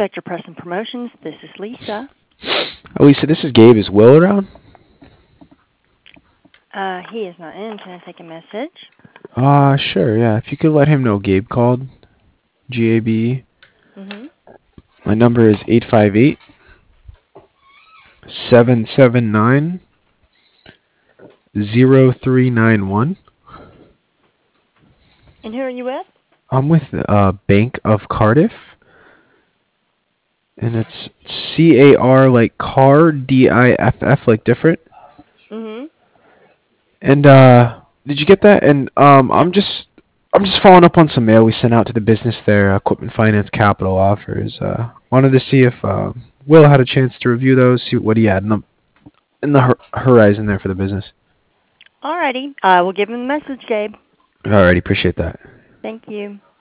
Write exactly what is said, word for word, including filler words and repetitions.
Spectre Press and Promotions. This is Lisa. Oh, Lisa, this is Gabe. Is Will around? Uh, he is not in. Can I take a message? Uh, sure, yeah. If you could let him know Gabe called. G A B E. Mm-hmm. My number is eight five eight, seven seven nine, zero three nine one. And who are you with? I'm with uh, Bank of Cardiff. And it's C A R like car, D I F F like different. Mm-hmm. And uh, did you get that? And um, Yep. I'm just I'm just following up on some mail we sent out to the business there. Equipment Finance Capital offers. Uh, wanted to see if uh, Will had a chance to review those, see what he had in the in the hor- horizon there for the business. Alrighty. I will give him the message, Gabe. Alrighty, appreciate that. Thank you.